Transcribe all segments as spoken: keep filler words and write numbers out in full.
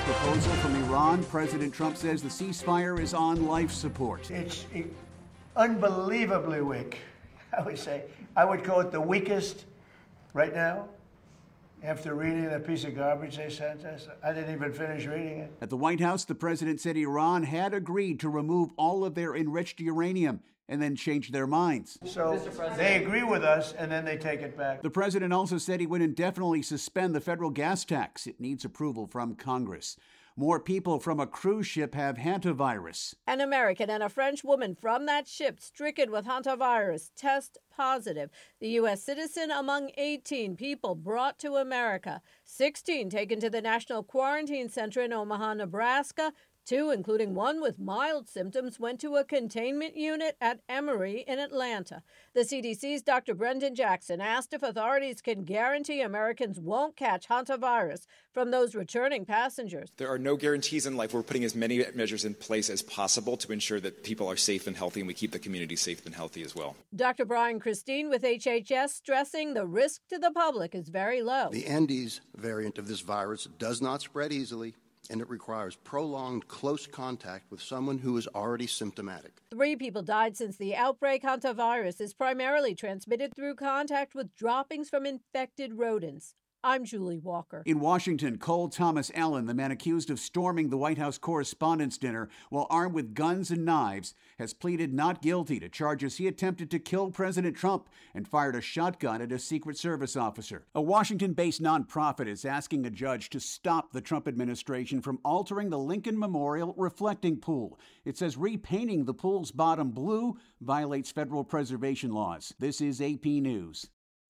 proposal from Iran. President Trump says the ceasefire is on life support. It's unbelievably weak, I would say. I would call it the weakest right now. After reading that piece of garbage they sent us, I didn't even finish reading it. At the White House, the president said Iran had agreed to remove all of their enriched uranium and then changed their minds. So they agree with us, and then they take it back. The president also said he would indefinitely suspend the federal gas tax. It needs approval from Congress. More people from a cruise ship have hantavirus. An American and a French woman from that ship stricken with hantavirus test positive. The U S citizen among eighteen people brought to America. sixteen taken to the National Quarantine Center in Omaha, Nebraska. Two, including one with mild symptoms, went to a containment unit at Emory in Atlanta. The C D C's Doctor Brendan Jackson asked if authorities can guarantee Americans won't catch hantavirus from those returning passengers. There are no guarantees in life. We're putting as many measures in place as possible to ensure that people are safe and healthy, and we keep the community safe and healthy as well. Doctor Brian Christine with H H S stressing the risk to the public is very low. The Andes variant of this virus does not spread easily, and it requires prolonged close contact with someone who is already symptomatic. Three people died since the outbreak. Hantavirus is primarily transmitted through contact with droppings from infected rodents. I'm Julie Walker. In Washington, Cole Thomas Allen, the man accused of storming the White House Correspondents' Dinner while armed with guns and knives, has pleaded not guilty to charges he attempted to kill President Trump and fired a shotgun at a Secret Service officer. A Washington-based nonprofit is asking a judge to stop the Trump administration from altering the Lincoln Memorial reflecting pool. It says repainting the pool's bottom blue violates federal preservation laws. This is A P News.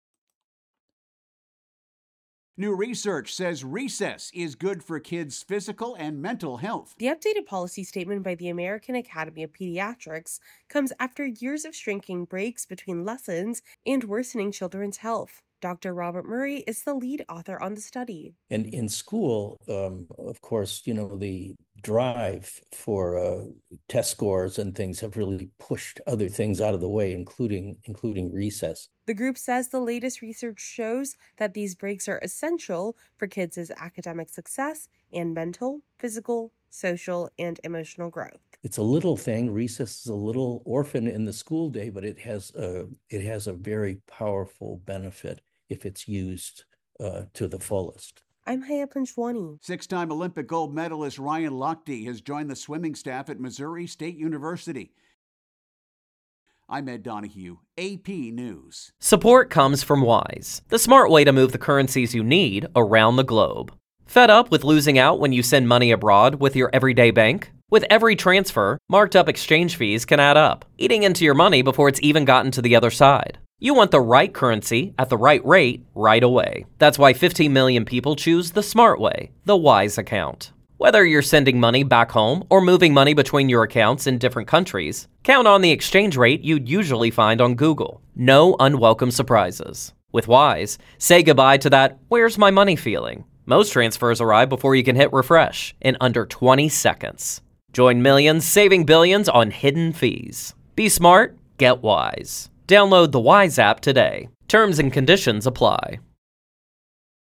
New research says recess is good for kids' physical and mental health. The updated policy statement by the American Academy of Pediatrics comes after years of shrinking breaks between lessons and worsening children's health. Doctor Robert Murray is the lead author on the study. And in school, um, of course, you know, the drive for uh, test scores and things have really pushed other things out of the way, including including recess. The group says the latest research shows that these breaks are essential for kids' academic success and mental, physical, social, and emotional growth. It's a little thing. Recess is a little orphan in the school day, but it has a, it has a very powerful benefit if it's used uh, to the fullest. I'm Haya Panchwani. Six-time Olympic gold medalist Ryan Lochte has joined the swimming staff at Missouri State University. I'm Ed Donahue, A P News. Support comes from Wise, the smart way to move the currencies you need around the globe. Fed up with losing out when you send money abroad with your everyday bank? With every transfer, marked up exchange fees can add up, eating into your money before it's even gotten to the other side. You want the right currency at the right rate right away. That's why fifteen million people choose the smart way, the Wise account. Whether you're sending money back home or moving money between your accounts in different countries, count on the exchange rate you'd usually find on Google. No unwelcome surprises. With Wise, say goodbye to that "where's my money" feeling. Most transfers arrive before you can hit refresh in under twenty seconds. Join millions saving billions on hidden fees. Be smart, get Wise. Download the Wise app today. Terms and conditions apply.